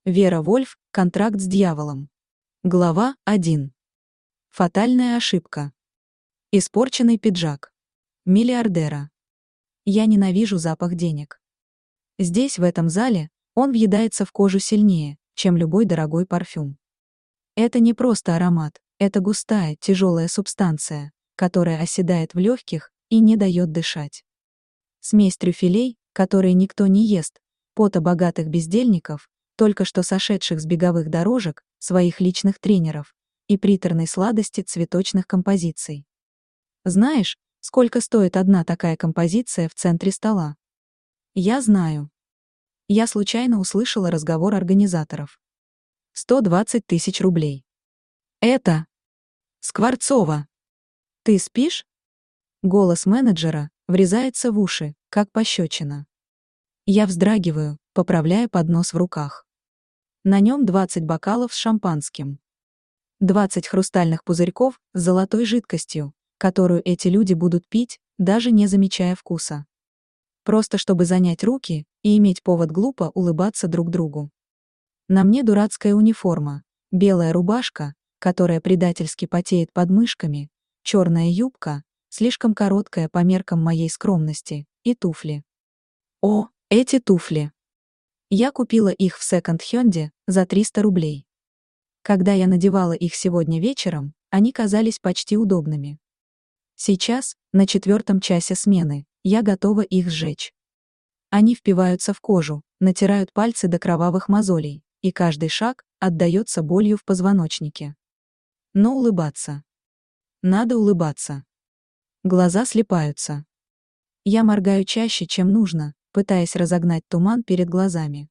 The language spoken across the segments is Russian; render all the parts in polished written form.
Вера Вольф. Контракт с дьяволом. Глава 1. Фатальная ошибка. Испорченный пиджак. Миллиардера. Я ненавижу запах денег. Здесь, в этом зале, он въедается в кожу сильнее, чем любой дорогой парфюм. Это не просто аромат, это густая, тяжелая субстанция, которая оседает в легких и не дает дышать. Смесь трюфелей, которые никто не ест, пота богатых бездельников, только что сошедших с беговых дорожек, своих личных тренеров, и приторной сладости цветочных композиций. Знаешь, сколько стоит одна такая композиция в центре стола? Я знаю. Я случайно услышала разговор организаторов. 120 тысяч рублей. Это Скворцова. Ты спишь? Голос менеджера врезается в уши, как пощечина. Я вздрагиваю, поправляя поднос в руках. На нем 20 бокалов с шампанским. 20 хрустальных пузырьков с золотой жидкостью, которую эти люди будут пить, даже не замечая вкуса. Просто чтобы занять руки и иметь повод глупо улыбаться друг другу. На мне дурацкая униформа, белая рубашка, которая предательски потеет под мышками, черная юбка, слишком короткая по меркам моей скромности, и туфли. О, эти туфли! Я купила их в секонд-хенде за 300 рублей. Когда я надевала их сегодня вечером, они казались почти удобными. Сейчас, на 4-м часе смены, я готова их сжечь. Они впиваются в кожу, натирают пальцы до кровавых мозолей, и каждый шаг отдаётся болью в позвоночнике. Но улыбаться. Надо улыбаться. Глаза слипаются. Я моргаю чаще, чем нужно, пытаясь разогнать туман перед глазами.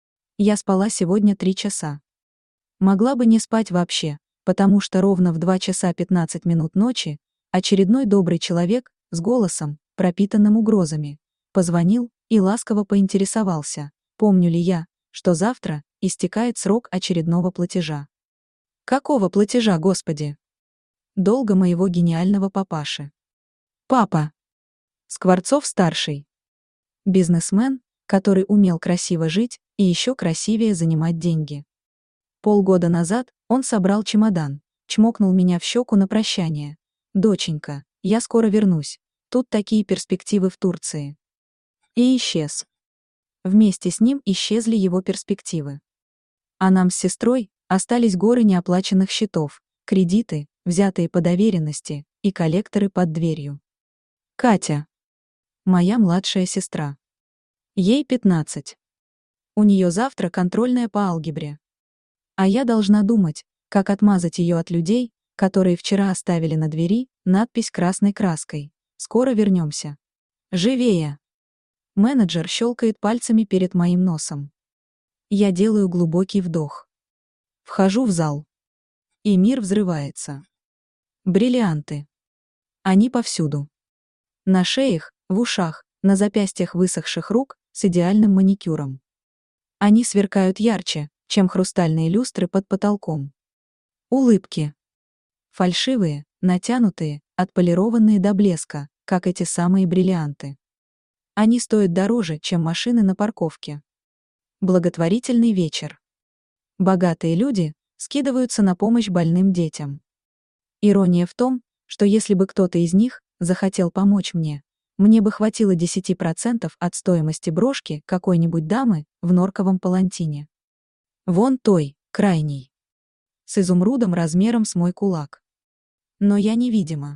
Я спала сегодня 3 часа. Могла бы не спать вообще, потому что ровно в 2 часа 15 минут ночи очередной добрый человек с голосом, пропитанным угрозами, позвонил и ласково поинтересовался, помню ли я, что завтра истекает срок очередного платежа. Какого платежа, Господи? Долга моего гениального папаши. Папа. Скворцов-старший. Бизнесмен, который умел красиво жить и еще красивее занимать деньги. Полгода назад он собрал чемодан, чмокнул меня в щеку на прощание. «Доченька, я скоро вернусь, тут такие перспективы в Турции». И исчез. Вместе с ним исчезли его перспективы. А нам с сестрой остались горы неоплаченных счетов, кредиты, взятые по доверенности, и коллекторы под дверью. Катя. Моя младшая сестра. Ей 15. У нее завтра контрольная по алгебре. А я должна думать, как отмазать ее от людей, которые вчера оставили на двери надпись красной краской. «Скоро вернемся». Живее! Менеджер щелкает пальцами перед моим носом. Я делаю глубокий вдох. Вхожу в зал. И мир взрывается. Бриллианты. Они повсюду. На шеях, в ушах, на запястьях высохших рук с идеальным маникюром. Они сверкают ярче, чем хрустальные люстры под потолком. Улыбки. Фальшивые, натянутые, отполированные до блеска, как эти самые бриллианты. Они стоят дороже, чем машины на парковке. Благотворительный вечер. Богатые люди скидываются на помощь больным детям. Ирония в том, что если бы кто-то из них захотел помочь мне бы хватило 10% от стоимости брошки какой-нибудь дамы в норковом палантине. Вон той, крайней. С изумрудом размером с мой кулак. Но я невидима.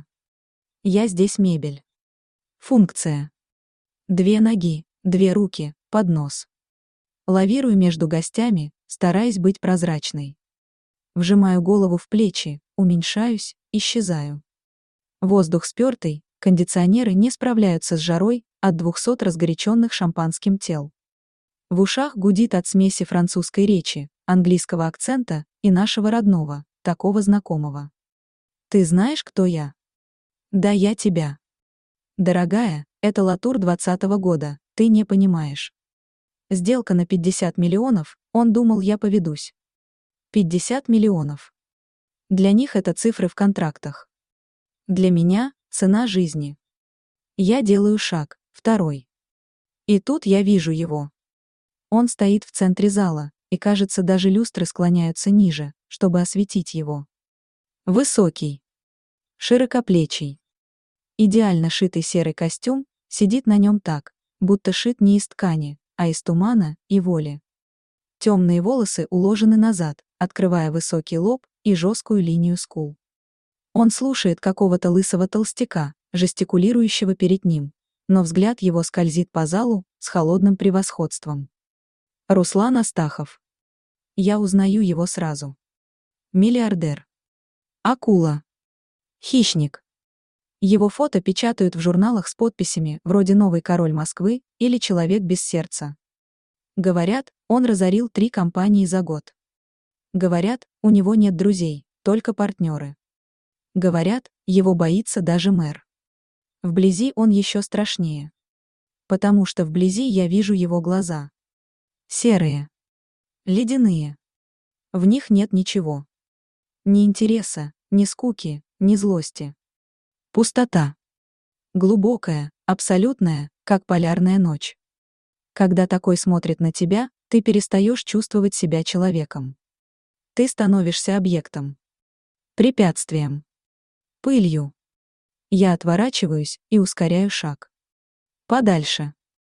Я здесь мебель. Функция. 2 ноги, 2 руки, поднос. Лавирую между гостями, стараясь быть прозрачной. Вжимаю голову в плечи, уменьшаюсь, исчезаю. Воздух спёртый, кондиционеры не справляются с жарой от 200 разгоряченных шампанским тел. В ушах гудит от смеси французской речи, английского акцента и нашего родного, такого знакомого. Ты знаешь, кто я? Да, я тебя. Дорогая, это Латур 20-го года, ты не понимаешь. Сделка на 50 миллионов, он думал, я поведусь. 50 миллионов. Для них это цифры в контрактах. Для меня — цена жизни. Я делаю шаг, 2. И тут я вижу его. Он стоит в центре зала, и, кажется, даже люстры склоняются ниже, чтобы осветить его. Высокий, широкоплечий, идеально шитый серый костюм сидит на нем так, будто шит не из ткани, а из тумана и воли. Темные волосы уложены назад, открывая высокий лоб и жесткую линию скул. Он слушает какого-то лысого толстяка, жестикулирующего перед ним, но взгляд его скользит по залу с холодным превосходством. Руслан Астахов. Я узнаю его сразу. Миллиардер. Акула. Хищник. Его фото печатают в журналах с подписями вроде «Новый король Москвы» или «Человек без сердца». Говорят, он разорил 3 компании за год. Говорят, у него нет друзей, только партнеры. Говорят, его боится даже мэр. Вблизи он еще страшнее. Потому что вблизи я вижу его глаза. Серые. Ледяные. В них нет ничего. Ни интереса, ни скуки, ни злости. Пустота. Глубокая, абсолютная, как полярная ночь. Когда такой смотрит на тебя, ты перестаешь чувствовать себя человеком. Ты становишься объектом. Препятствием. Пылью. Я отворачиваюсь и ускоряю шаг. Подальше.